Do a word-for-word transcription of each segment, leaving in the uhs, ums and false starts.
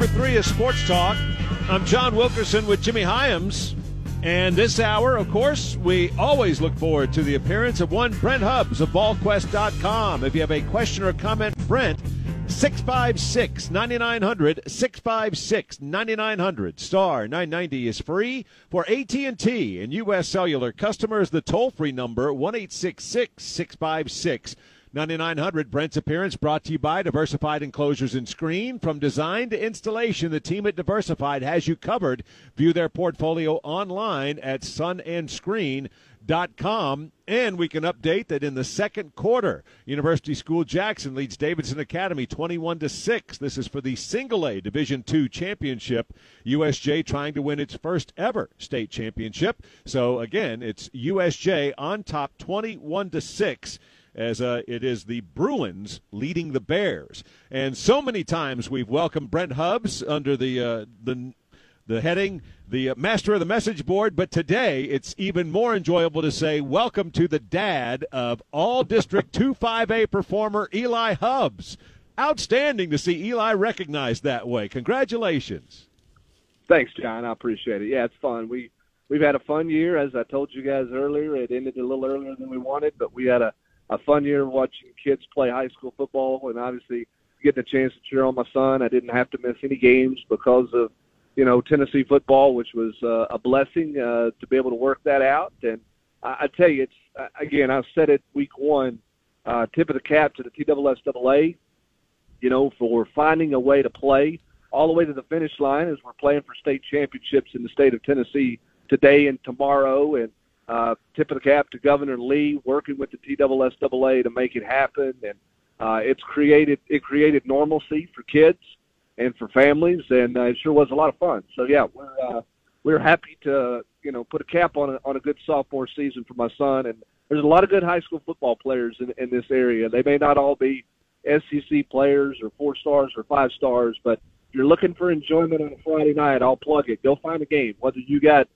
Hour three of Sports Talk. I'm John Wilkerson with Jimmy Hyams. And this hour, of course, we always look forward to the appearance of one Brent Hubbs of Vol Quest dot com. If you have a question or comment, Brent, six five six, nine nine zero zero, six five six, nine nine zero zero. Star nine ninety is free for A T and T and U S Cellular customers. The toll-free number, one eight six six, six five six, nine nine zero zero. Brent's appearance brought to you by Diversified Enclosures and Screen. From design to installation, the team at Diversified has you covered. View their portfolio online at sun and screen dot com. And we can update that in the second quarter, University School Jackson leads Davidson Academy twenty-one to six. This is for the Single A Division two championship. U S J trying to win its first ever state championship. So again, it's U S J on top twenty-one to six. As uh, it is the Bruins leading the Bears. And so many times we've welcomed Brent Hubbs under the uh, the the heading, the uh, master of the message board, but today it's even more enjoyable to say welcome to the dad of All-District two five A performer Eli Hubbs. Outstanding to see Eli recognized that way. Congratulations. Thanks, John. I appreciate it. Yeah, it's fun. We, we've had a fun year. As I told you guys earlier, it ended a little earlier than we wanted, but we had a a fun year watching kids play high school football, and obviously getting a chance to cheer on my son. I didn't have to miss any games because of, you know, Tennessee football, which was uh, a blessing uh, to be able to work that out. And I, I tell you, it's uh, again, I said it week one, uh, tip of the cap to the T S S A A, you know, for finding a way to play all the way to the finish line as we're playing for state championships in the state of Tennessee today and tomorrow. And Uh, tip of the cap to Governor Lee, working with the T S S A A to make it happen, and uh, it's created it created normalcy for kids and for families, and uh, it sure was a lot of fun. So yeah, we're uh, we're happy to you know put a cap on a, on a good sophomore season for my son, and there's a lot of good high school football players in, in this area. They may not all be S E C players or four stars or five stars, but if you're looking for enjoyment on a Friday night, I'll plug it. Go find a game, whether you got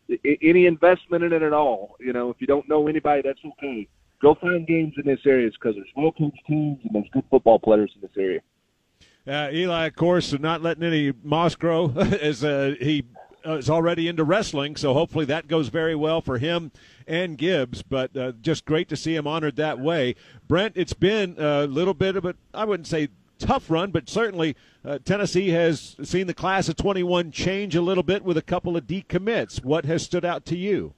any investment in it at all. You know, if you don't know anybody, that's okay. Go find games in this area because there's well-coached teams and there's good football players in this area. Uh, Eli, of course, not letting any moss grow as uh, he uh, is already into wrestling, so hopefully that goes very well for him and Gibbs, but uh, just great to see him honored that way. Brent, it's been a little bit of a, I wouldn't say tough run, but certainly uh, Tennessee has seen the class of twenty-one change a little bit with a couple of decommits. What has stood out to you?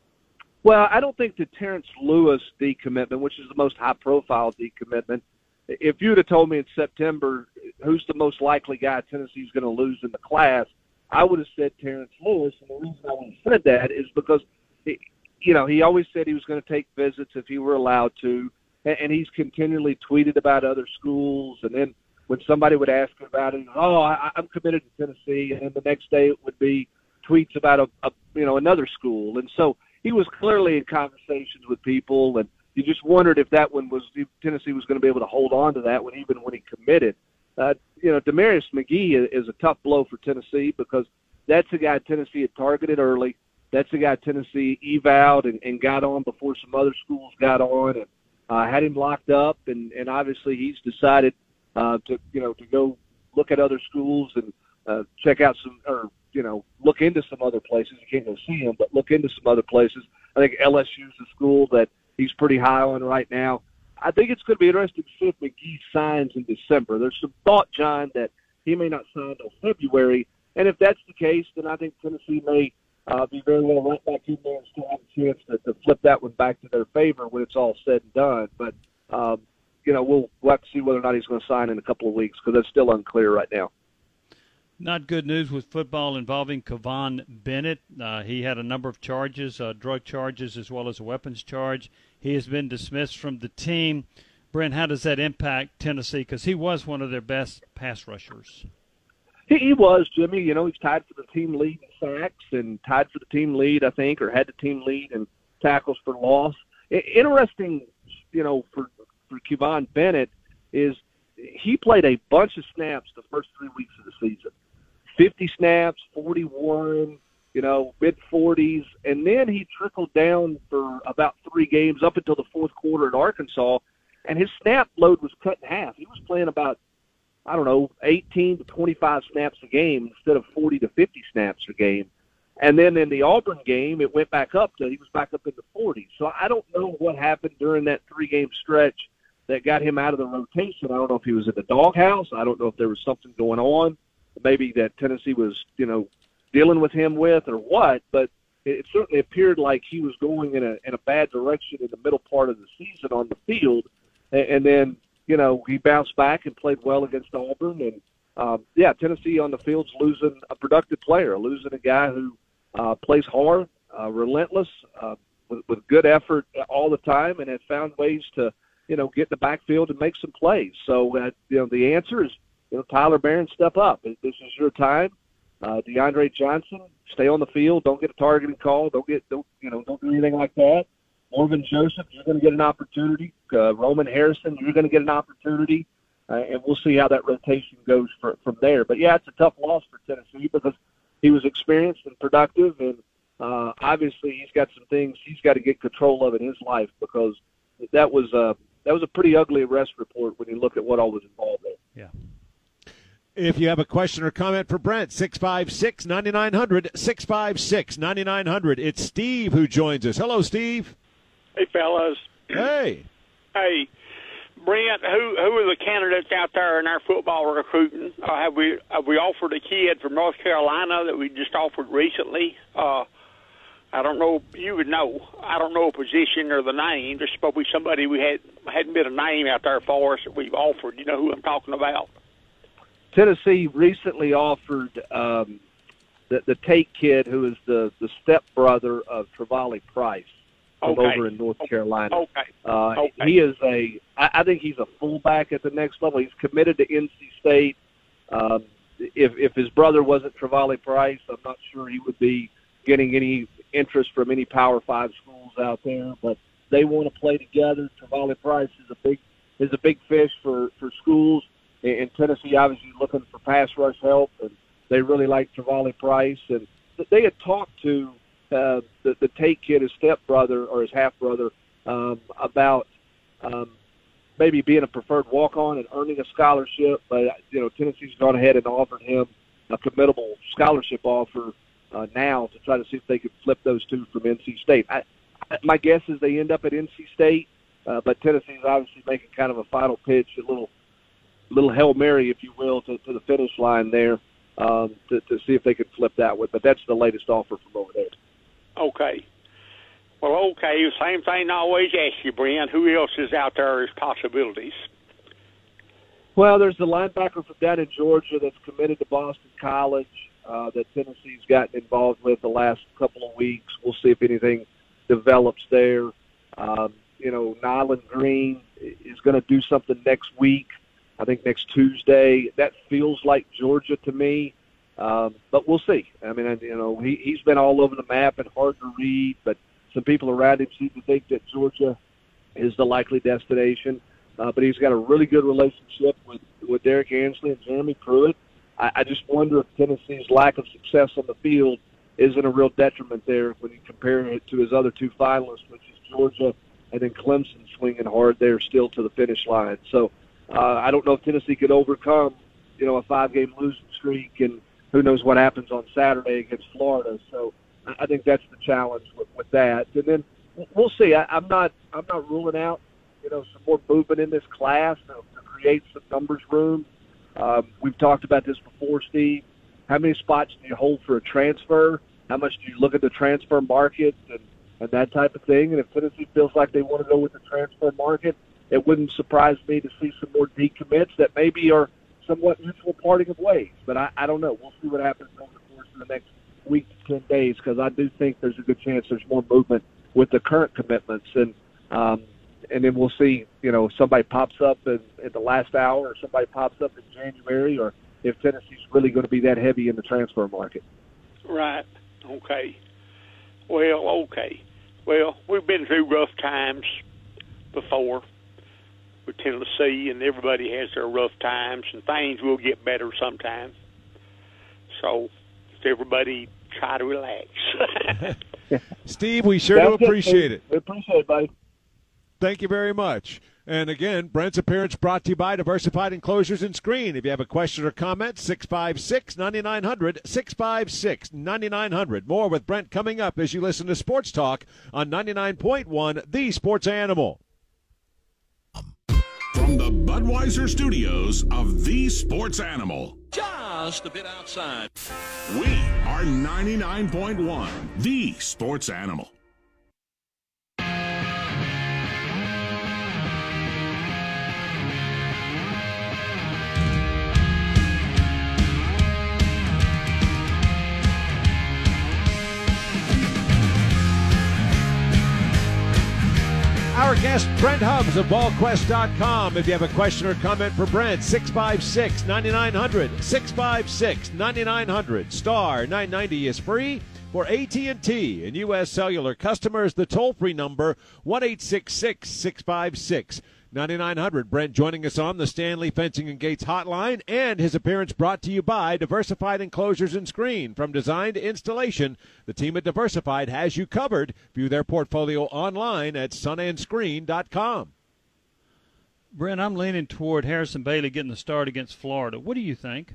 Well, I don't think the Terrence Lewis decommitment, which is the most high-profile decommitment, if you would have told me in September who's the most likely guy Tennessee's going to lose in the class, I would have said Terrence Lewis. And the reason I would have said that is because, he, you know, he always said he was going to take visits if he were allowed to. And he's continually tweeted about other schools. And then when somebody would ask him about it, oh, I, I'm committed to Tennessee. And then the next day it would be tweets about, a, a you know, another school. And so he was clearly in conversations with people. And you just wondered if that one was, if Tennessee was going to be able to hold on to that one even when he committed. Uh, you know, Demarius McGee is a tough blow for Tennessee because that's a guy Tennessee had targeted early. That's a guy Tennessee evaled and, and got on before some other schools got on. And Uh, had him locked up, and, and obviously he's decided uh, to you know to go look at other schools and uh, check out some, or you know look into some other places. You can't go see him, but look into some other places. I think L S U's a school that he's pretty high on right now. I think it's going to be interesting to see if McGee signs in December. There's some thought, John, that he may not sign until February, and if that's the case, then I think Tennessee may Uh, be very well right back in there and still have a chance to, to flip that one back to their favor when it's all said and done. But, um, you know, we'll, we'll have to see whether or not he's going to sign in a couple of weeks because that's still unclear right now. Not good news with football involving Kavon Bennett. Uh, he had a number of charges, uh, drug charges as well as a weapons charge. He has been dismissed from the team. Brent, how does that impact Tennessee? Because he was one of their best pass rushers. He, he was, Jimmy. You know, he's tied for the team lead in sacks and tied for the team lead, I think, or had the team lead in tackles for loss. I, interesting, you know, for, for Kavon Bennett is he played a bunch of snaps the first three weeks of the season. fifty snaps, forty-one, you know, mid-forties, and then he trickled down for about three games up until the fourth quarter at Arkansas, and his snap load was cut in half. He was playing about, I don't know, eighteen to twenty-five snaps a game instead of forty to fifty snaps a game. And then in the Auburn game, it went back up to, he was back up in the forties. So I don't know what happened during that three-game stretch that got him out of the rotation. I don't know if he was in the doghouse. I don't know if there was something going on, maybe that Tennessee was, you know, dealing with him with or what, but it certainly appeared like he was going in a in a bad direction in the middle part of the season on the field. And then, you know, he bounced back and played well against Auburn. And, um, yeah, Tennessee on the field's losing a productive player, losing a guy who uh, plays hard, uh, relentless, uh, with, with good effort all the time, and has found ways to, you know, get in the backfield and make some plays. So, uh, you know, the answer is, you know, Tyler Barron, step up. This is your time. Uh, DeAndre Johnson, stay on the field. Don't get a targeting call. Don't get, don't you know, don't do anything like that. Morgan Joseph, you're going to get an opportunity. Uh, Roman Harrison, you're going to get an opportunity, uh, and we'll see how that rotation goes for, from there. But yeah, it's a tough loss for Tennessee because he was experienced and productive, and uh, obviously he's got some things he's got to get control of in his life because that was a that was a pretty ugly arrest report when you look at what all was involved there. Yeah. If you have a question or comment for Brent, six five six, nine nine zero zero, six five six, nine nine zero zero. It's Steve who joins us. Hello, Steve. Hey, fellas. Hey. Hey, Brent, who who are the candidates out there in our football recruiting? Uh, have we have we offered a kid from North Carolina that we just offered recently? Uh, I don't know. You would know. I don't know a position or the name. There's probably somebody we had hadn't been a name out there for us that we've offered. You know who I'm talking about? Tennessee recently offered um, the, the Tate kid, who is the, the stepbrother of Travali Price, from okay. over in North Carolina. Okay. Uh, okay. He is a – I think he's a fullback at the next level. He's committed to N C State. Um, if, if his brother wasn't Travali Price, I'm not sure he would be getting any interest from any Power Five schools out there. But they want to play together. Travali Price is a big is a big fish for, for schools. In Tennessee, obviously looking for pass rush help, and they really like Travali Price. And they had talked to uh, the, the Tate kid, his stepbrother or his half-brother, um, about um, maybe being a preferred walk-on and earning a scholarship. But, you know, Tennessee's gone ahead and offered him a committable scholarship offer uh, now to try to see if they could flip those two from N C State. I, my guess is they end up at N C State, uh, but Tennessee's obviously making kind of a final pitch, a little – little Hail Mary, if you will, to, to the finish line there um, to, to see if they could flip that one. But that's the latest offer from over there. Okay. Well, okay, same thing I always ask you, Brent. Who else is out there as possibilities? Well, there's the linebacker from down in Georgia that's committed to Boston College uh, that Tennessee's gotten involved with the last couple of weeks. We'll see if anything develops there. Um, you know, Nyland Green is going to do something next week. I think next Tuesday. That feels like Georgia to me, um, but we'll see. I mean, you know, he, he's been all over the map and hard to read, but some people around him seem to think that Georgia is the likely destination. Uh, but he's got a really good relationship with, with Derek Ansley and Jeremy Pruitt. I, I just wonder if Tennessee's lack of success on the field isn't a real detriment there when you compare it to his other two finalists, which is Georgia and then Clemson swinging hard there still to the finish line. So, Uh, I don't know if Tennessee could overcome, you know, a five-game losing streak, and who knows what happens on Saturday against Florida. So I think that's the challenge with, with that. And then we'll see. I, I'm not I'm not ruling out, you know, some more movement in this class to, to create some numbers room. Um, we've talked about this before, Steve. How many spots do you hold for a transfer? How much do you look at the transfer market and, and that type of thing? And if Tennessee feels like they want to go with the transfer market, it wouldn't surprise me to see some more decommits that maybe are somewhat mutual parting of ways. But I, I don't know. We'll see what happens over the course of the next week to ten days because I do think there's a good chance there's more movement with the current commitments. And um, and then we'll see, you know, somebody pops up in, in the last hour or somebody pops up in January or if Tennessee's really going to be that heavy in the transfer market. Right. Okay. Well, okay. Well, we've been through rough times before with Tennessee, and everybody has their rough times, and things will get better sometime. So, everybody try to relax. Steve, we sure do appreciate it. We appreciate it, buddy. Thank you very much. And again, Brent's appearance brought to you by Diversified Enclosures and Screen. If you have a question or comment, six five six, nine nine zero zero, six five six, nine nine zero zero. More with Brent coming up as you listen to Sports Talk on ninety-nine point one, The Sports Animal. From the Budweiser studios of The Sports Animal. Just a bit outside. We are ninety-nine point one, The Sports Animal. Our guest, Brent Hubbs of Vol Quest dot com. If you have a question or comment for Brent, six five six, nine nine zero zero, six five six, nine nine zero zero. Star nine ninety is free for A T and T and U S Cellular customers. The toll-free number, one eight six six, six five six, nine nine zero zero. Brent joining us on the Stanley Fencing and Gates hotline, and his appearance brought to you by Diversified Enclosures and Screen. From design to installation, the team at Diversified has you covered. View their portfolio online at sun and screen dot com. Brent, I'm leaning toward Harrison Bailey getting the start against Florida. What do you think?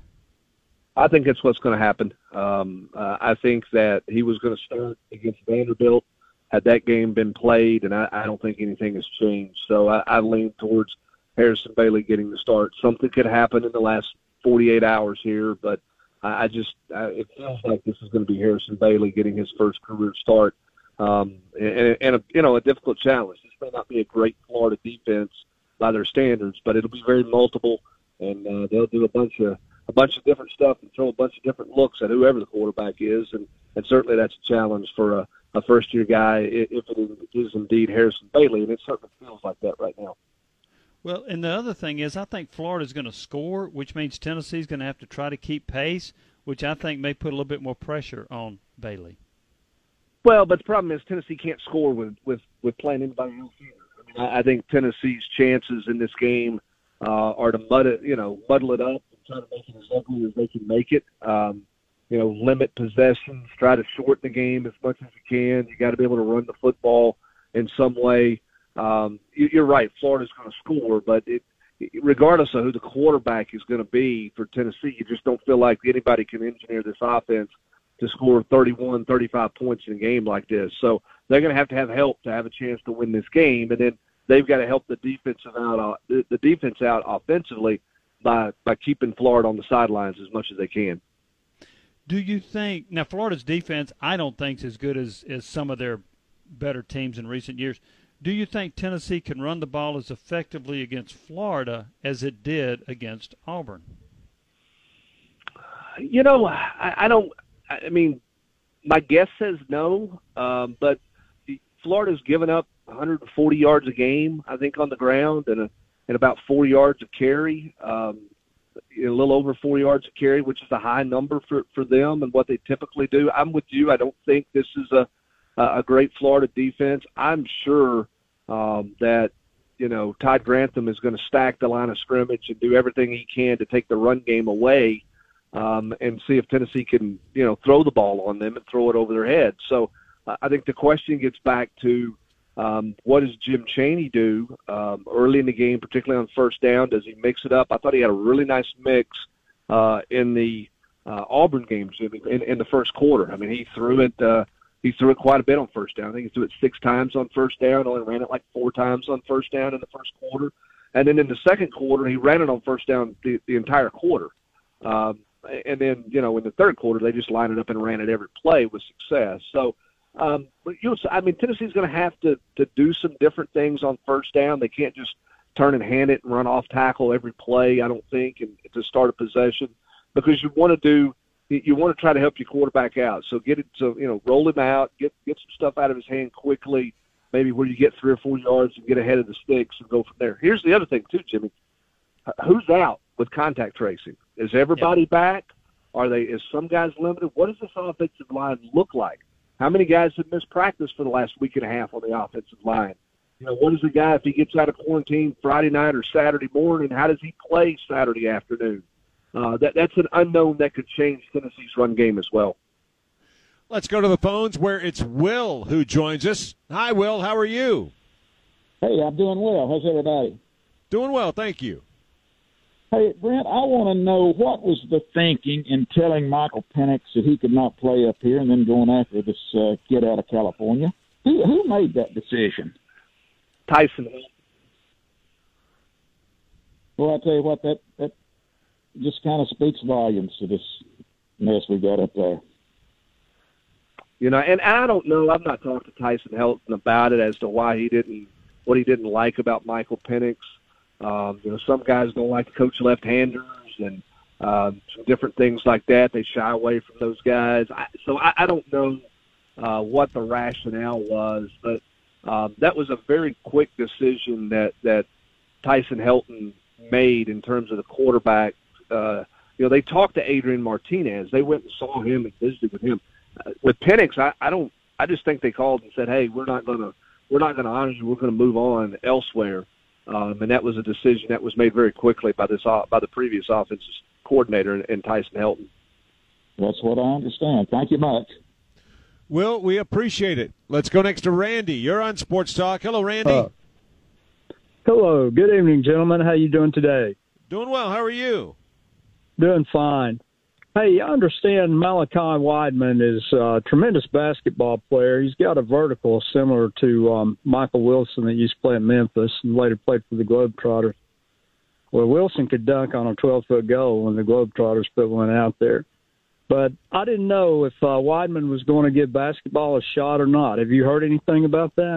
I think that's what's going to happen. Um, uh, I think that he was going to start against Vanderbilt had that game been played, and I, I don't think anything has changed. So I, I lean towards Harrison Bailey getting the start. Something could happen in the last forty-eight hours here, but I, I just I, it feels like this is going to be Harrison Bailey getting his first career start, um, and, and a, you know, a difficult challenge. This may not be a great Florida defense by their standards, but it'll be very multiple, and uh, they'll do a bunch of a bunch of different stuff and throw a bunch of different looks at whoever the quarterback is, and, and certainly that's a challenge for a, a first-year guy if it is indeed Harrison Bailey, and it certainly feels like that right now. Well, and the other thing is I think Florida's going to score, which means Tennessee's going to have to try to keep pace, which I think may put a little bit more pressure on Bailey. Well, but the problem is Tennessee can't score with, with, with playing anybody else either. I mean, I, I think Tennessee's chances in this game uh, are to mud it, you know, muddle it up, try to make it as ugly as they can make it. Um, you know, limit possessions, try to shorten the game as much as you can. You got to be able to run the football in some way. Um, you, you're right, Florida's going to score, but it, regardless of who the quarterback is going to be for Tennessee, you just don't feel like anybody can engineer this offense to score thirty-one, thirty-five points in a game like this. So they're going to have to have help to have a chance to win this game, and then they've got to help the defensive out, uh, the, the defense out offensively by by keeping Florida on the sidelines as much as they can. Do you think – now, Florida's defense I don't think is as good as, as some of their better teams in recent years. Do you think Tennessee can run the ball as effectively against Florida as it did against Auburn? You know, I, I don't – I mean, my guess says no, um, but Florida's given up one hundred forty yards a game, I think, on the ground, and, a, and about four yards of carry, um, a little over four yards of carry, which is a high number for, for them and what they typically do. I'm with you. I don't think this is a, a great Florida defense. I'm sure um, that, you know, Todd Grantham is going to stack the line of scrimmage and do everything he can to take the run game away um, and see if Tennessee can, you know, throw the ball on them and throw it over their head. So uh, I think the question gets back to um, what does Jim Chaney do um, early in the game, particularly on first down? Does he mix it up? I thought he had a really nice mix uh, in the uh, Auburn game in, in the first quarter. I mean, he threw it uh, he threw it quite a bit on first down. I think he threw it six times on first down, only ran it like four times on first down in the first quarter. And then in the second quarter, he ran it on first down the, the entire quarter. Um, and then, you know, in the third quarter, they just lined it up and ran it every play with success. So, um, but you know, I mean, Tennessee's going to have to to do some different things on first down. They can't just turn and hand it and run off tackle every play, I don't think, and to start a possession, because you want to do you want to try to help your quarterback out. So get it, so you know, roll him out, get get some stuff out of his hand quickly, maybe where you get three or four yards and get ahead of the sticks and go from there. Here's the other thing too, Jimmy. Who's out with contact tracing? Is everybody yeah. back? Are they? Is some guys limited? What does this offensive line look like? How many guys have missed practice for the last week and a half on the offensive line? You know, what is the guy if he gets out of quarantine Friday night or Saturday morning? How does he play Saturday afternoon? Uh, that that's an unknown that could change Tennessee's run game as well. Let's go to the phones where it's Will who joins us. Hi, Will. How are you? Hey, I'm doing well. How's everybody? Doing well, thank you. Hey, Brent, I want to know what was the thinking in telling Michael Penix that he could not play up here and then going after this uh, kid out of California? Who, who made that decision? Tyson. Well, I tell you what, that, that just kind of speaks volumes to this mess we got up there. You know, and I don't know. I've not talked to Tyson Helton about it as to why he didn't, what he didn't like about Michael Penix. Um, you know, some guys don't like to coach left-handers and uh, some different things like that. They shy away from those guys. I, so I, I don't know uh, what the rationale was, but um, that was a very quick decision that, that Tyson Helton made in terms of the quarterback. Uh, you know, they talked to Adrian Martinez. They went and saw him and visited with him. Uh, with Penix, I, I don't. I just think they called and said, "Hey, we're not going to, we're not going to honor you. We're going to move on elsewhere." Um, and that was a decision that was made very quickly by this by the previous offensive coordinator and Tyson Helton. That's what I understand. Thank you much. Will, we appreciate it. Let's go next to Randy. You're on Sports Talk. Hello, Randy. Uh, hello. Good evening, gentlemen. How you doing today? Doing well. How are you? Doing fine. Hey, I understand Malachi Wideman is a tremendous basketball player. He's got a vertical similar to um, Michael Wilson that used to play in Memphis and later played for the Globetrotters. Well, Wilson could dunk on a twelve-foot goal when the Globetrotters put one out there. But I didn't know if uh, Wideman was going to give basketball a shot or not. Have you heard anything about that?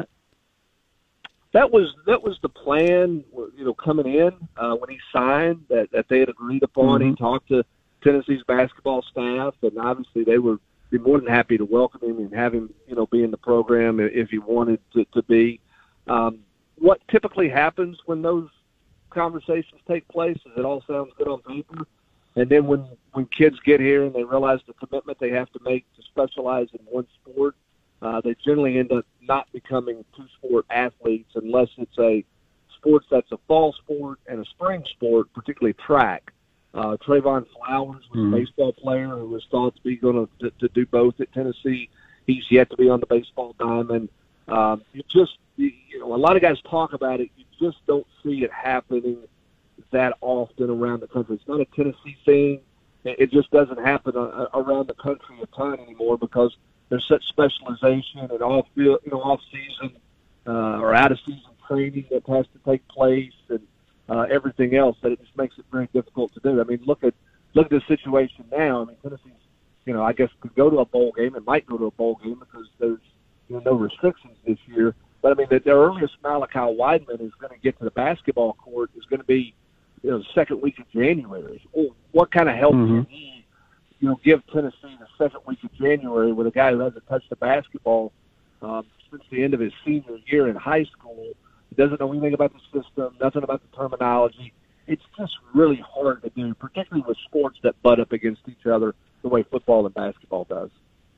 That was that was the plan, you know, coming in uh, when he signed, that, that they had agreed upon. Mm-hmm. He talked to Tennessee's basketball staff, and obviously they would be more than happy to welcome him and have him, you know, be in the program if he wanted to, to be. Um, what typically happens when those conversations take place is it all sounds good on paper, and then when, when kids get here and they realize the commitment they have to make to specialize in one sport, uh, they generally end up not becoming two-sport athletes unless it's a sport that's a fall sport and a spring sport, particularly track. Uh, Trayvon Flowers was mm-hmm. a baseball player who was thought to be going to, to do both at Tennessee. He's yet to be on the baseball diamond. Um, you just, you, you know, a lot of guys talk about it. You just don't see it happening that often around the country. It's not a Tennessee thing. It just doesn't happen around the country a ton anymore because there's such specialization and off, you know, off season uh, or out of season training that has to take place and uh, everything else that it just makes it very difficult to do. I mean, look at look at the situation now. I mean, Tennessee's, you know, I guess could go to a bowl game and might go to a bowl game because there's you know no restrictions this year. But I mean, the, the earliest Malachi Wideman is going to get to the basketball court is going to be, you know, the second week of January. Well, what kind of help mm-hmm. can he, you know, give Tennessee the second week of January with a guy who hasn't touched the basketball um, since the end of his senior year in high school? He doesn't know anything about the system, nothing about the terminology. It's just really hard to do, particularly with sports that butt up against each other the way football and basketball does.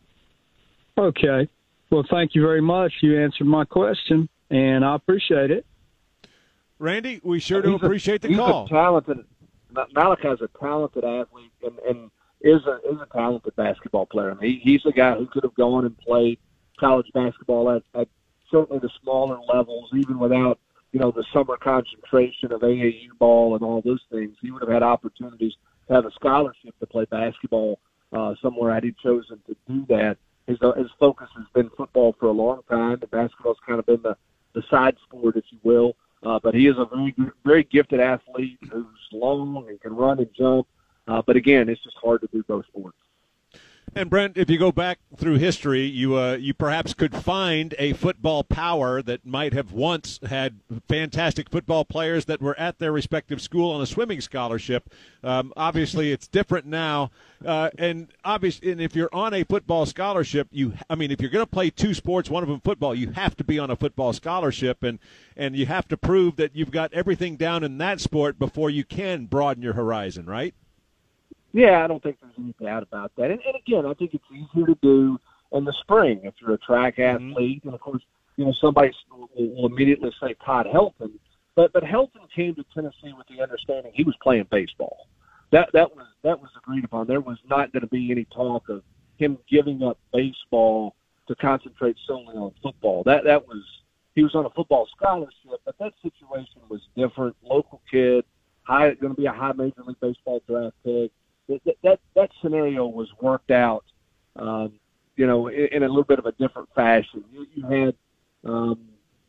Okay. Well, thank you very much. You answered my question, and I appreciate it. Randy, we sure do he's appreciate a, the he's call. A talented, Malachi's a talented athlete and, and is a is a talented basketball player. I mean, he, he's a guy who could have gone and played college basketball at, at certainly the smaller levels, even without, you know, the summer concentration of A A U ball and all those things. He would have had opportunities to have a scholarship to play basketball uh, somewhere had he chosen to do that. His, uh, his focus has been football for a long time. The basketball's kind of been the, the side sport, if you will. Uh, but he is a very, very gifted athlete who's long and can run and jump. Uh, but again, it's just hard to do both sports. And Brent, if you go back through history, you uh, you perhaps could find a football power that might have once had fantastic football players that were at their respective school on a swimming scholarship. Um, obviously, it's different now. Uh, and obviously, and if you're on a football scholarship, you I mean, if you're going to play two sports, one of them football, you have to be on a football scholarship, and and you have to prove that you've got everything down in that sport before you can broaden your horizon, right? Yeah, I don't think there's any doubt about that. And, and again, I think it's easier to do in the spring if you're a track athlete. Mm-hmm. And, of course, you know, somebody will, will immediately say Todd Helton. But but Helton came to Tennessee with the understanding he was playing baseball. That that was that was agreed upon. There was not going to be any talk of him giving up baseball to concentrate solely on football. That that was he was on a football scholarship, but that situation was different. Local kid, high, going to be a high Major League Baseball draft pick. That that, that scenario was worked out, um, you know, in, in a little bit of a different fashion. You, you had um,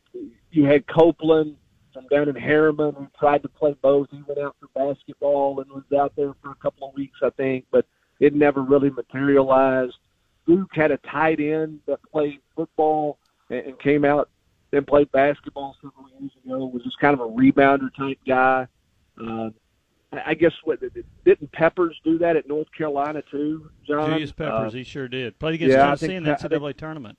you had Copeland from down in Harriman who tried to play both. He went out for basketball and was out there for a couple of weeks, I think, but it never really materialized. Luke had a tight end that played football and, and came out and played basketball several years ago. Was just kind of a rebounder type guy. Uh, I guess what didn't Peppers do that at North Carolina too, John? Julius Peppers, uh, he sure did. Played against yeah, Tennessee in the N C double A think, tournament.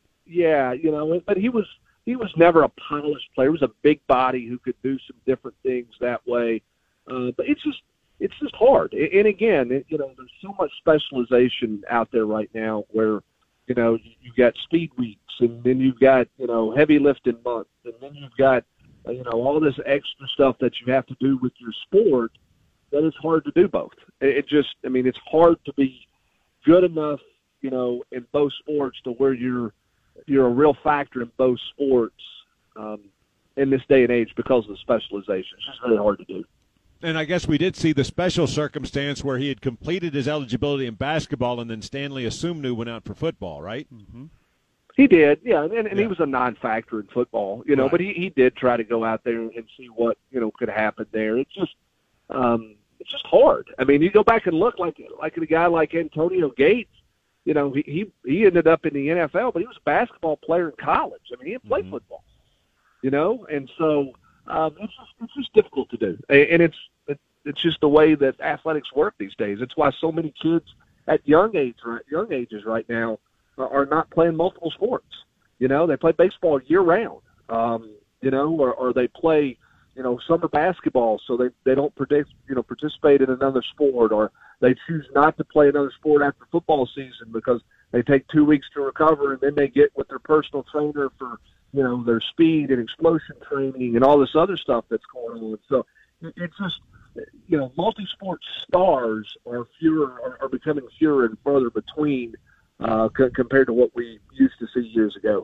Yeah, you know, but he was he was never a polished player. He was a big body who could do some different things that way. Uh, but it's just it's just hard. And again, it, you know, there's so much specialization out there right now where, you know, you've got speed weeks, and then you've got, you know, heavy lifting months, and then you've got, you know, all this extra stuff that you have to do with your sport, that it's hard to do both. It just, I mean, it's hard to be good enough, you know, in both sports to where you're you're a real factor in both sports um, in this day and age because of the specialization. It's just really hard to do. And I guess we did see the special circumstance where he had completed his eligibility in basketball, and then Stanley Asumnu went out for football, right? Mm-hmm. He did, yeah, and, and yeah. he was a non-factor in football, you know, right. but he, he did try to go out there and see what, you know, could happen there. It's just um, it's just hard. I mean, you go back and look like like a guy like Antonio Gates, you know, he, he, he ended up in the N F L, but he was a basketball player in college. I mean, he didn't play mm-hmm. football, you know, and so um, it's, just, it's just difficult to do. And it's it's just the way that athletics work these days. It's why so many kids at young age, young ages right now are not playing multiple sports. You know, they play baseball year round, um, you know, or, or they play, you know, summer basketball so they, they don't predict, you know, participate in another sport, or they choose not to play another sport after football season because they take two weeks to recover, and then they get with their personal trainer for, you know, their speed and explosion training and all this other stuff that's going on. So it's just, you know, multi-sport stars are fewer, are, are becoming fewer and further between uh, c- compared to what we used to see years ago.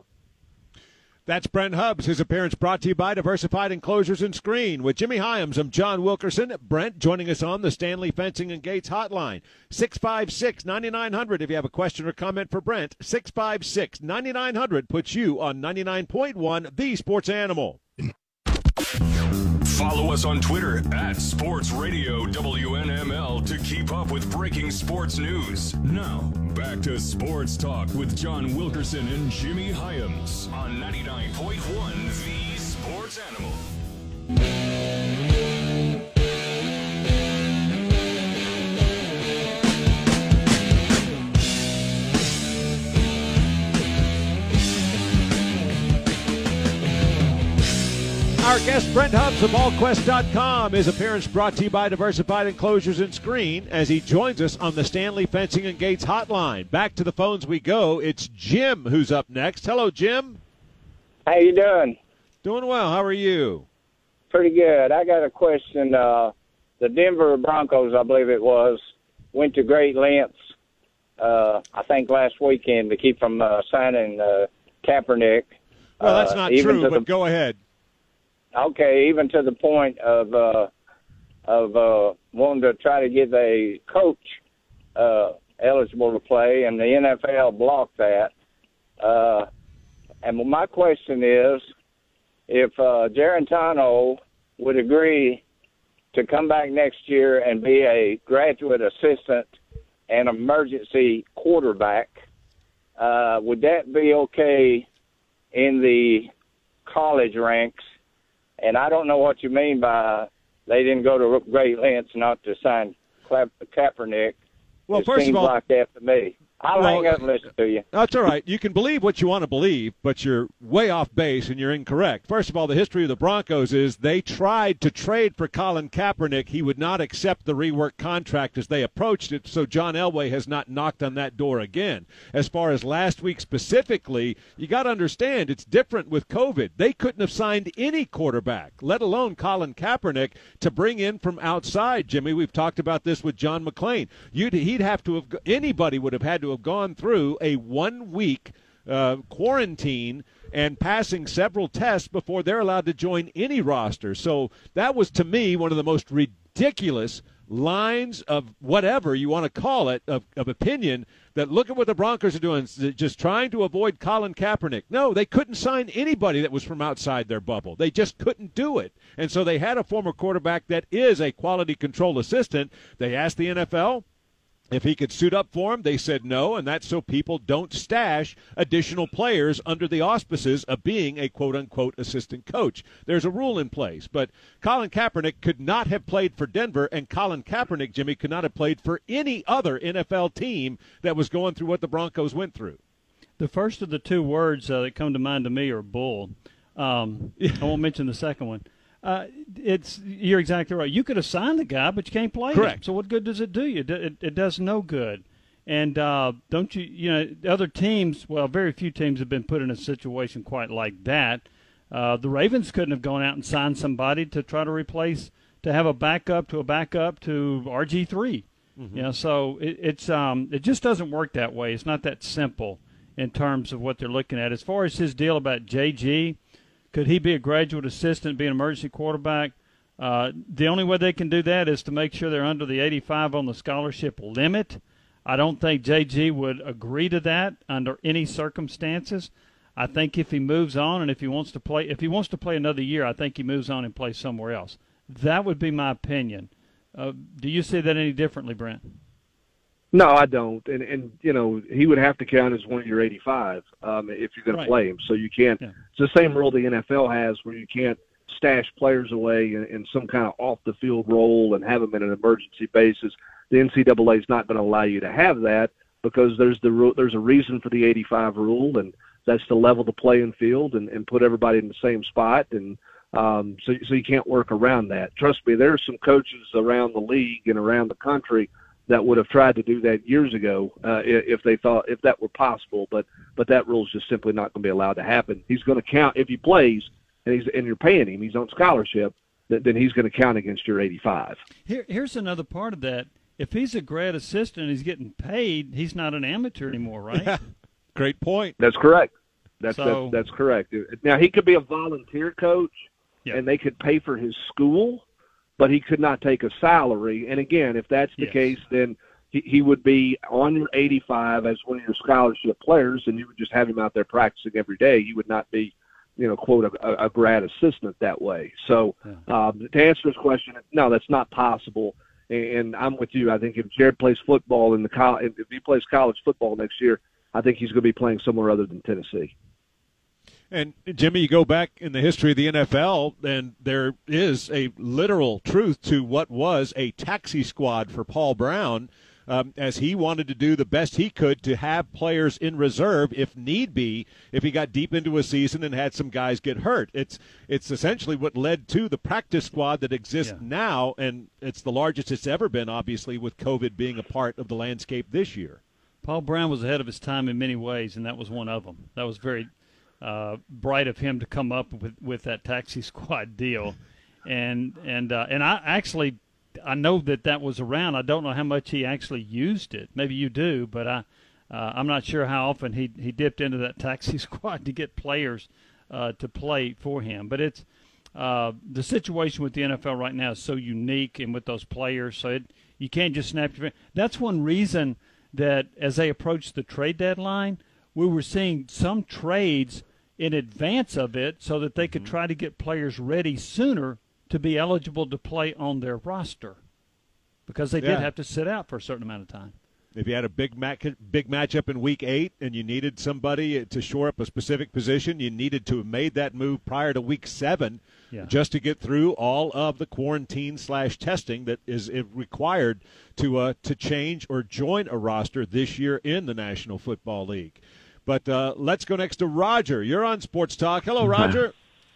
That's Brent Hubbs. His appearance brought to you by Diversified Enclosures and Screen. With Jimmy Hyams, I'm John Wilkerson. Brent joining us on the Stanley Fencing and Gates hotline. six five six, nine nine zero zero if you have a question or comment for Brent. six five six, nine nine zero zero puts you on ninety-nine point one, The Sports Animal. Follow us on Twitter at Sports Radio W N M L to keep up with breaking sports news. Now, back to Sports Talk with John Wilkerson and Jimmy Hyams on ninety-nine point one The Sports Animal. Our guest, Brent Hubbs of All Quest dot com. His appearance brought to you by Diversified Enclosures and Screen as he joins us on the Stanley Fencing and Gates hotline. Back to the phones we go. It's Jim who's up next. Hello, Jim. How you doing? Doing well. How are you? Pretty good. I got a question. Uh, the Denver Broncos, I believe it was, went to great lengths, uh, I think last weekend, to keep from uh, signing uh, Kaepernick. Well, that's not uh, true, but the, go ahead. Okay, even to the point of uh, of uh, wanting to try to get a coach uh, eligible to play, and the N F L blocked that. Uh, and my question is, if uh, Garantano would agree to come back next year and be a graduate assistant and emergency quarterback, uh, would that be okay in the college ranks? And I don't know what you mean by they didn't go to great lengths not to sign Ka- Kaepernick. Well, it first seems of all, like that to me. I'll well, hang up and listen to you. That's all right. You can believe what you want to believe, but you're way off base and you're incorrect. First of all, the history of the Broncos is they tried to trade for Colin Kaepernick. He would not accept the rework contract as they approached it, so John Elway has not knocked on that door again. As far as last week specifically, you got to understand it's different with COVID. They couldn't have signed any quarterback, let alone Colin Kaepernick, to bring in from outside, Jimmy. We've talked about this with John McClain. You'd, he'd have to have, anybody would have had to have gone through a one-week uh, quarantine and passing several tests before they're allowed to join any roster. So that was, to me, one of the most ridiculous lines of whatever you want to call it, of, of opinion, that look at what the Broncos are doing, just trying to avoid Colin Kaepernick. No, they couldn't sign anybody that was from outside their bubble. They just couldn't do it. And so they had a former quarterback that is a quality control assistant. They asked the N F L if he could suit up for him. They said no, and that's so people don't stash additional players under the auspices of being a quote-unquote assistant coach. There's a rule in place. But Colin Kaepernick could not have played for Denver, and Colin Kaepernick, Jimmy, could not have played for any other N F L team that was going through what the Broncos went through. The first of the two words uh, that come to mind to me are bull. Um, I won't mention the second one. Uh, it's you're exactly right. You could assign the guy, but you can't play Correct. him. So what good does it do you? It, it, it does no good. And uh, don't you, you know, other teams, well, very few teams have been put in a situation quite like that. Uh, the Ravens couldn't have gone out and signed somebody to try to replace, to have a backup to a backup to R G three. Mm-hmm. You know, so it, it's um, it just doesn't work that way. It's not that simple in terms of what they're looking at. As far as his deal about J G, could he be a graduate assistant, be an emergency quarterback? Uh, the only way they can do that is to make sure they're under the eighty-five on the scholarship limit. I don't think J G would agree to that under any circumstances. I think if he moves on and if he wants to play, if he wants to play another year, I think he moves on and plays somewhere else. That would be my opinion. Uh, do you see that any differently, Brent? No, I don't. And, and you know, he would have to count as one of your eighty-five um, if you're going Right. to play him. So you can't yeah. – it's the same rule the N F L has where you can't stash players away in, in some kind of off-the-field role and have them in an emergency basis. The N C double A is not going to allow you to have that because there's the there's a reason for the eighty-five rule, and that's to level the playing field and, and put everybody in the same spot. And um, so, so you can't work around that. Trust me, there are some coaches around the league and around the country that would have tried to do that years ago uh, if they thought if that were possible. But but that rule is just simply not going to be allowed to happen. He's going to count if he plays and he's and you're paying him. He's on scholarship. Then he's going to count against your eighty-five. Here, here's another part of that. If he's a grad assistant and he's getting paid, he's not an amateur anymore, right? Yeah. Great point. That's correct. That's, so, that's that's correct. Now, he could be a volunteer coach, yeah. and they could pay for his school, but he could not take a salary. And, again, if that's the yes. case, then he, he would be on your eighty-five as one of your scholarship players, and you would just have him out there practicing every day. You would not be, you know, quote, a, a grad assistant that way. So yeah. um, to answer this question, no, that's not possible. And I'm with you. I think if Jared plays football in the college, if he plays college football next year, I think he's going to be playing somewhere other than Tennessee. And, Jimmy, you go back in the history of the N F L, and there is a literal truth to what was a taxi squad for Paul Brown, um, as he wanted to do the best he could to have players in reserve if need be, if he got deep into a season and had some guys get hurt. It's it's essentially what led to the practice squad that exists yeah. now, and it's the largest it's ever been, obviously, with COVID being a part of the landscape this year. Paul Brown was ahead of his time in many ways, and that was one of them. That was very uh, bright of him to come up with, with that taxi squad deal. And and uh, and I actually I know that that was around. I don't know how much he actually used it. Maybe you do, but I uh, I'm not sure how often he he dipped into that taxi squad to get players uh, to play for him. But it's uh, the situation with the N F L right now is so unique, and with those players, so it, you can't just snap your. That's one reason that as they approach the trade deadline, we were seeing some trades in advance of it so that they could mm-hmm. try to get players ready sooner to be eligible to play on their roster, because they yeah. did have to sit out for a certain amount of time. If you had a big match, big matchup in week eight and you needed somebody to shore up a specific position, you needed to have made that move prior to week seven yeah. just to get through all of the quarantine slash testing that is required to uh, to change or join a roster this year in the National Football League. But uh, let's go next to Roger. You're on Sports Talk. Hello, Roger.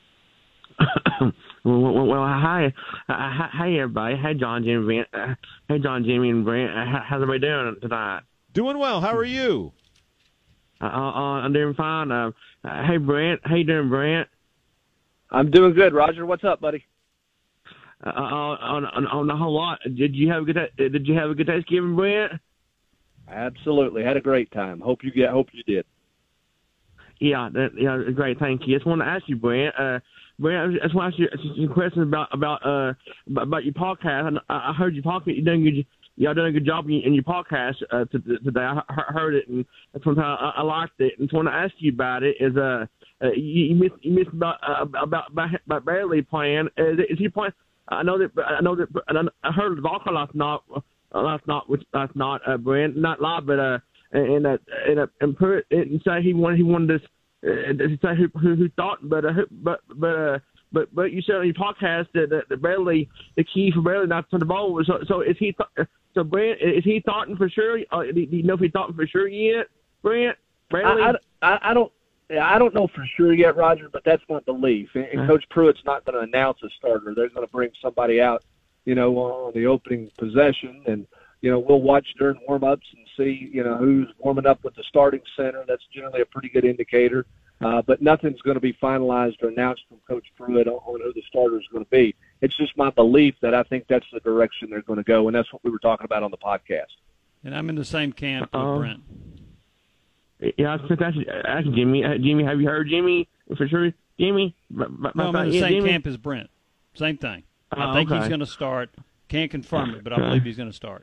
Well, well, hi, uh, hi, everybody. Hey, John, Jimmy, Brent. Uh, hey, John, Jimmy, and Brent. Uh, how's everybody doing tonight? Doing well. How are you? Uh, uh, I'm doing fine. Uh, uh, hey, Brent. How you doing, Brent? I'm doing good, Roger. What's up, buddy? Uh, on, on, on the whole lot. Did you have a good? Did you have a good Thanksgiving, Brent? Absolutely, had a great time. Hope you get. Hope you did. Yeah, that, yeah, great. Thank you. Just want to ask you, Brent. Uh, Brent, I just want to ask you some questions about about uh about your podcast. I, I heard you talking. You doing good. Y'all doing a good job in your podcast uh, today. I heard it, and sometimes I, I liked it. And so I want to ask you about it. Is uh, uh you, you missed you missed about uh, about about Bailey playing? Is, is he playing? I know that I know that I heard the Volker last night. Uh, last night, which last night, uh, Brent, not live, but uh, and uh, and uh, and put it and say he wanted he wanted to, uh, to say who, who who thought, but uh, but but uh. But but you said on your podcast that, that, that Bailey, the key for Bailey not to turn the ball over. So so is he th- so Brent, is he thought for sure? Uh, do you know if he thought for sure yet, Brent? Bailey? I, I, I don't I don't know for sure yet, Roger. But that's my belief. And, and Coach Pruitt's not going to announce a starter. They're going to bring somebody out, you know, on the opening possession, and you know we'll watch during warm-ups and see you know who's warming up with the starting center. That's generally a pretty good indicator. Uh, but nothing's going to be finalized or announced from Coach Pruitt on, on who the starter is going to be. It's just my belief that I think that's the direction they're going to go, and that's what we were talking about on the podcast. And I'm in the same camp with um, Brent. Yeah, I was asking, asking Jimmy. Uh, Jimmy, have you heard Jimmy for sure? Jimmy? No, I'm in the yeah, same Jimmy? camp as Brent. Same thing. I Oh, think okay. he's going to start. Can't confirm it, but I Okay. believe he's going to start.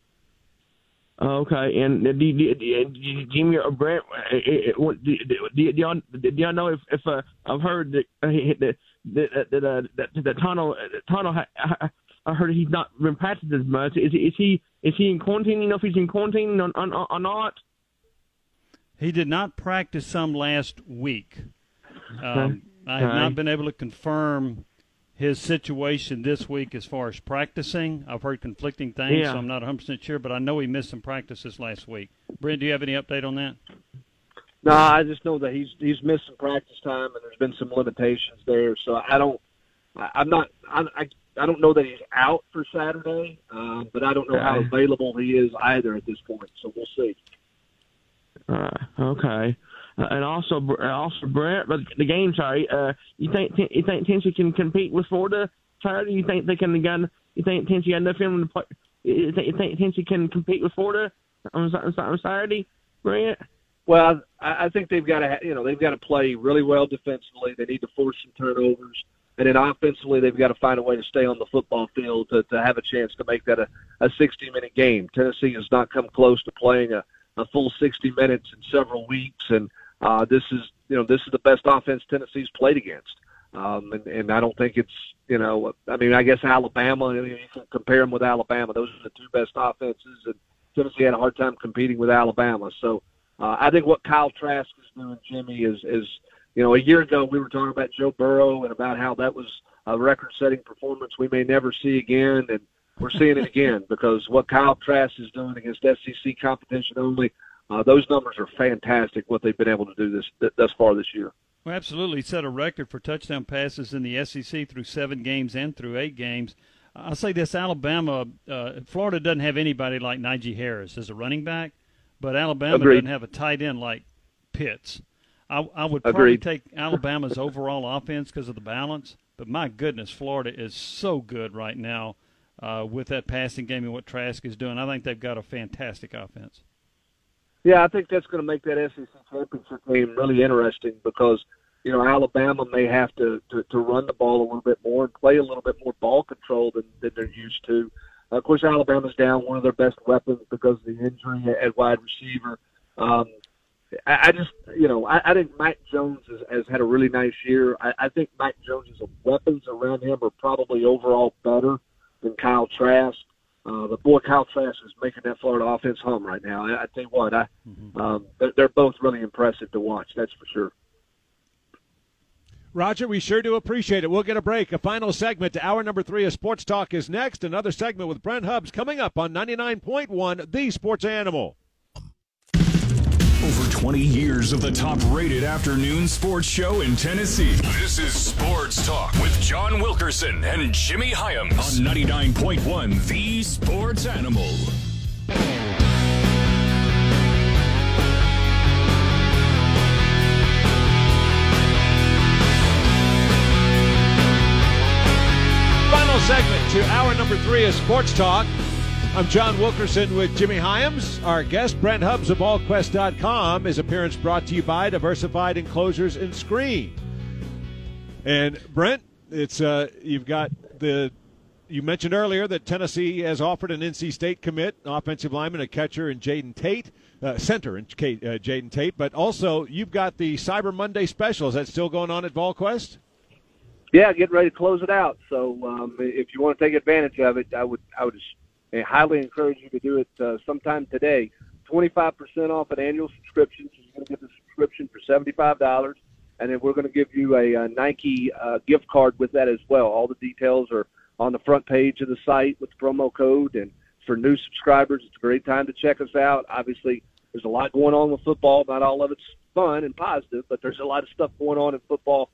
Okay, and do, do, do, do, Jimmy or Brent, uh, uh, do, do, do, do, y'all, do y'all know if, if uh, I've heard that uh, that that that, uh, that, that Tunnel Tunnel I, I heard he's not been practicing as much. Is is he is he in quarantine? You know if he's in quarantine or, or, or not? He did not practice some last week. Um, I have Okay. not been able to confirm his situation this week as far as practicing. I've heard conflicting things, Yeah. so I'm not one hundred percent sure, but I know he missed some practices last week. Brent, do you have any update on that? No, I just know that he's he's missed some practice time, and there's been some limitations there. So I don't, I, I'm not, I, I I don't know that he's out for Saturday, um, but I don't know how Okay. available he is either at this point. So we'll see. Uh, okay. Uh, and also, uh, also, Brent, but the game. Sorry, uh, you think you think Tennessee can compete with Florida Saturday? You think they can gun? You think Tennessee got enough in to play? You think, you think Tennessee can compete with Florida on, on, on Saturday, Brent? Well, I, I think they've got to, you know, they've got to play really well defensively. They need to force some turnovers, and then offensively, they've got to find a way to stay on the football field to, to have a chance to make that a, a sixty-minute game. Tennessee has not come close to playing a, a full sixty minutes in several weeks, and uh, this is, you know, this is the best offense Tennessee's played against. Um, and, and I don't think it's, you know, I mean, I guess Alabama, you, know, you can compare them with Alabama. Those are the two best offenses, and Tennessee had a hard time competing with Alabama. So uh, I think what Kyle Trask is doing, Jimmy, is, is, you know, a year ago we were talking about Joe Burrow and about how that was a record-setting performance we may never see again, and we're seeing it again because what Kyle Trask is doing against S E C competition only, uh, those numbers are fantastic, what they've been able to do this thus far this year. Well, absolutely. He set a record for touchdown passes in the S E C through seven games and through eight games. I'll say this, Alabama, uh, Florida doesn't have anybody like Najee Harris as a running back, but Alabama Agreed. doesn't have a tight end like Pitts. I, I would probably Agreed. take Alabama's overall offense because of the balance, but my goodness, Florida is so good right now uh, with that passing game and what Trask is doing. I think they've got a fantastic offense. Yeah, I think that's going to make that S E C championship game really interesting because, you know, Alabama may have to, to, to run the ball a little bit more and play a little bit more ball control than, than they're used to. Uh, of course, Alabama's down one of their best weapons because of the injury at, at wide receiver. Um, I, I just, you know, I, I think Mac Jones has, has had a really nice year. I, I think Mac Jones' weapons around him are probably overall better than Kyle Trask. Uh, but boy, Kyle Trask is making that Florida offense hum right now. I, I tell you what, I, Mm-hmm. um, they're, they're both really impressive to watch. That's for sure. Roger, we sure do appreciate it. We'll get a break. A final segment to hour number three of Sports Talk is next. Another segment with Brent Hubbs coming up on ninety-nine point one, The Sports Animal. Over twenty years of the top-rated afternoon sports show in Tennessee. This is Sports Talk with John Wilkerson and Jimmy Hyams on ninety-nine point one, The Sports Animal. Final segment to hour number three of Sports Talk. I'm John Wilkerson with Jimmy Hyams. Our guest, Brent Hubbs of All Quest dot com. His appearance brought to you by Diversified Enclosures and Screen. And Brent, it's uh, you've got the you mentioned earlier that Tennessee has offered an N C State commit, offensive lineman, a catcher, and Jaden Tate, uh, center, and uh, Jaden Tate. But also, you've got the Cyber Monday special. Is that still going on at VolQuest? Yeah, getting ready to close it out. So um, if you want to take advantage of it, I would I would I highly encourage you to do it uh, sometime today. twenty-five percent off an annual subscription. So you're going to get the subscription for seventy-five dollars, and then we're going to give you a, a Nike uh, gift card with that as well. All the details are on the front page of the site with the promo code. And for new subscribers, it's a great time to check us out. Obviously, there's a lot going on with football. Not all of it's fun and positive, but there's a lot of stuff going on in football.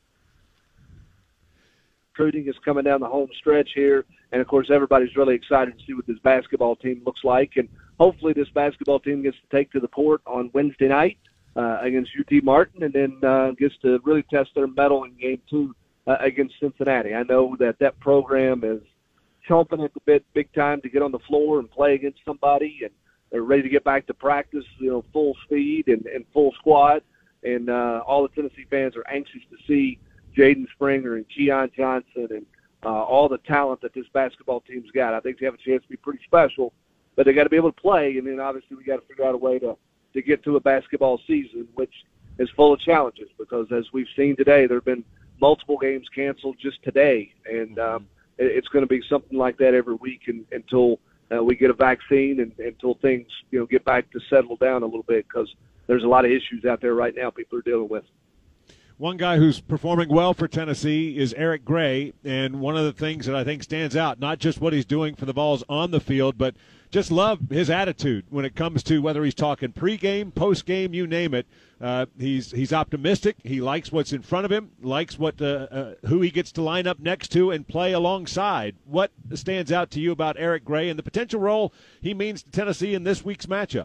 Recruiting is coming down the home stretch here, and of course everybody's really excited to see what this basketball team looks like, and hopefully this basketball team gets to take to the court on Wednesday night uh, against U T Martin, and then uh, gets to really test their mettle in game two uh, against Cincinnati. I know that that program is chomping at the bit big time to get on the floor and play against somebody, and they're ready to get back to practice, you know, full speed and, and full squad, and uh, all the Tennessee fans are anxious to see Jaden Springer and Keon Johnson and uh, all the talent that this basketball team's got. I think they have a chance to be pretty special, but they got to be able to play, and then obviously we got to figure out a way to, to get to a basketball season, which is full of challenges because as we've seen today, there have been multiple games canceled just today, and um, it, it's going to be something like that every week and, until uh, we get a vaccine and until things you know get back to settle down a little bit because there's a lot of issues out there right now people are dealing with. One guy who's performing well for Tennessee is Eric Gray, and one of the things that I think stands out, not just what he's doing for the balls on the field, but just love his attitude when it comes to whether he's talking pregame, postgame, you name it. Uh, he's he's optimistic. He likes what's in front of him, likes what uh, uh, who he gets to line up next to and play alongside. What stands out to you about Eric Gray and the potential role he means to Tennessee in this week's matchup?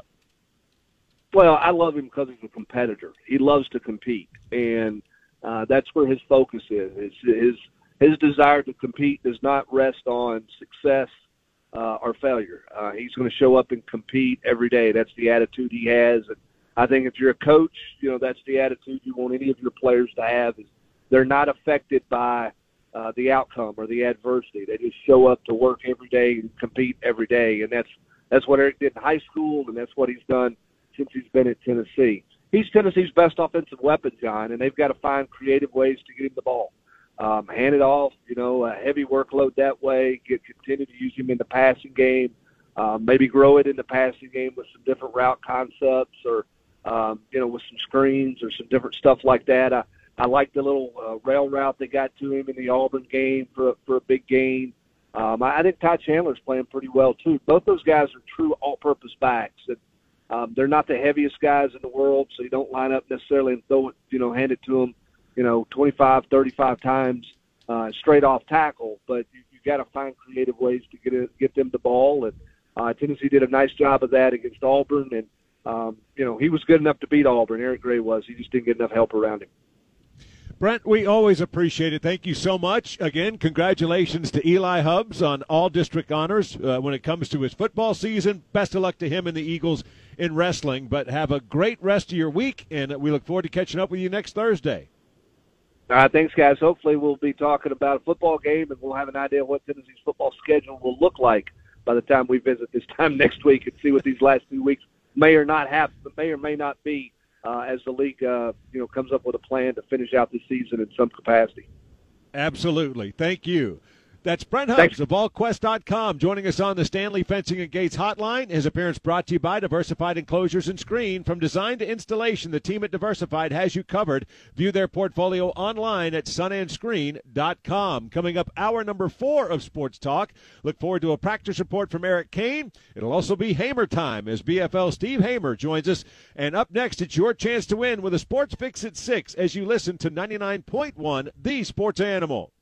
Well, I love him because he's a competitor. He loves to compete, and uh, that's where his focus is. His, his his desire to compete does not rest on success uh, or failure. Uh, he's going to show up and compete every day. That's the attitude he has. And I think if you're a coach, you know that's the attitude you want any of your players to have. Is they're not affected by uh, the outcome or the adversity. They just show up to work every day and compete every day, and that's that's what Eric did in high school, and that's what he's done since he's been at Tennessee. He's Tennessee's best offensive weapon, John, and they've got to find creative ways to get him the ball. Um, hand it off, you know, a heavy workload that way, get, continue to use him in the passing game, um, maybe grow it in the passing game with some different route concepts or, um, you know, with some screens or some different stuff like that. I, I like the little uh, rail route they got to him in the Auburn game for, for a big gain. Um, I, I think Ty Chandler's playing pretty well, too. Both those guys are true all-purpose backs. And, Um, they're not the heaviest guys in the world, so you don't line up necessarily and throw it, you know, hand it to them, you know, twenty-five, thirty-five times uh, straight off tackle. But you, you got to find creative ways to get it, get them the ball. And uh, Tennessee did a nice job of that against Auburn. And, um, you know, he was good enough to beat Auburn. Eric Gray was. He just didn't get enough help around him. Brent, we always appreciate it. Thank you so much. Again, congratulations to Eli Hubbs on all district honors uh, when it comes to his football season. Best of luck to him and the Eagles in wrestling. But have a great rest of your week, and we look forward to catching up with you next Thursday. All right, thanks, guys. Hopefully we'll be talking about a football game, and we'll have an idea of what Tennessee's football schedule will look like by the time we visit this time next week and see what these last two weeks may or not have, may or may not be. Uh, as the league, uh, you know, comes up with a plan to finish out the season in some capacity. Absolutely. Thank you. That's Brent Hubbs Thanks. of All Quest dot com joining us on the Stanley Fencing and Gates hotline. His appearance brought to you by Diversified Enclosures and Screen. From design to installation, the team at Diversified has you covered. View their portfolio online at sun and screen dot com. Coming up, hour number four of Sports Talk. Look forward to a practice report from Eric Kane. It'll also be Hamer time as B F L Steve Hamer joins us. And up next, it's your chance to win with a Sports Fix at six as you listen to ninety-nine point one, The Sports Animal.